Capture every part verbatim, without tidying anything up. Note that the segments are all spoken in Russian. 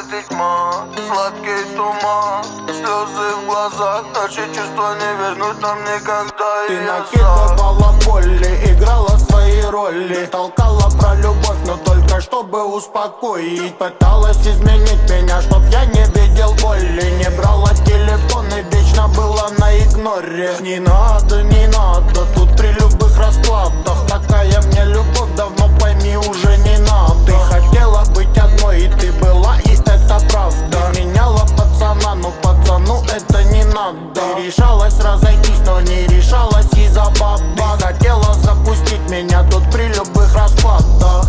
светит тьма, сладкий туман, слезы в глазах, наши чувства не вернут нам никогда. Ты накидывала боли, играла свои роли, толкала про любовь, но только чтобы успокоить. Пыталась изменить меня, чтоб я не видел боли, не брала телефон и вечно была на игноре. Не надо, не надо, тут при любых раскладах такая мне любовь, давно пойми, уже не надо. Ты хотела быть одной, и ты была, и это правда. Ты меняла пацана, но пацану это не надо. Ты решалась разойтись, но не решалась из-за бабок. Ты хотела запустить меня тут при любых раскладах.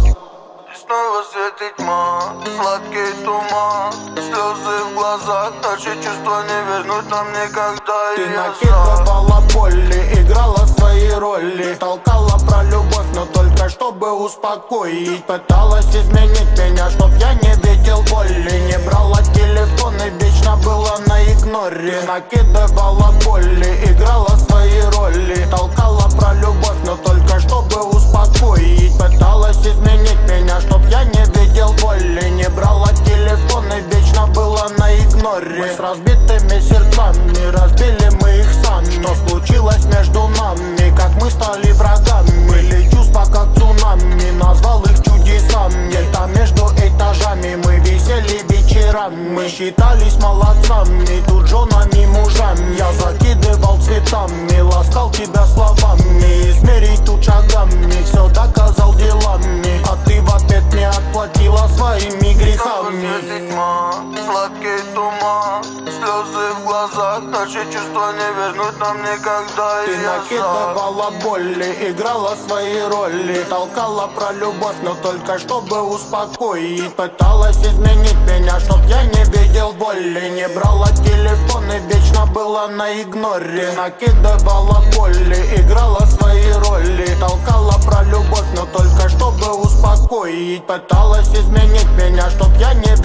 Снова светит тьма, сладкий туман, слезы в глазах, наши чувства не вернут нам никогда. Ты накидывала боли, играла свои роли, толкала про любовь, но только чтобы успокоить. Пыталась изменить меня, чтоб я не видел боли, не брала телефон и вечно была на игноре. Ты накидывала боли, играла свои роли, толкала про любовь, но только чтобы успокоить. Пыталась изменить меня, чтоб я не видел боли, не брала телефон и вечно была на игноре. Мы с разбитыми сердцами разбили мы их сами. Что случилось между нами, как мы стали врагами? Были чувства как цунами, назвал их чудесами. Где-то между этажами мы висели вечерами. Мы считались молодцами, тут женами, мужами. Я закидывал цветами, ласкал тебя словами. Измерить тут шагами, все доказал делами. А ты в ответ не отплатила своими грехами. Тьма, сладкий туман, слезы в глазах, наши чувства не вернут нам никогда. Ты накидывала боли, играла свои роли, толкала про любовь, но только чтобы успокоить. Пыталась изменить меня, чтоб я не видел боли, не брала телефон и вечно была на игноре. Накидывала боли, играла свои роли, толкала про любовь, но только чтобы успокоить. Пыталась изменить меня, чтоб я не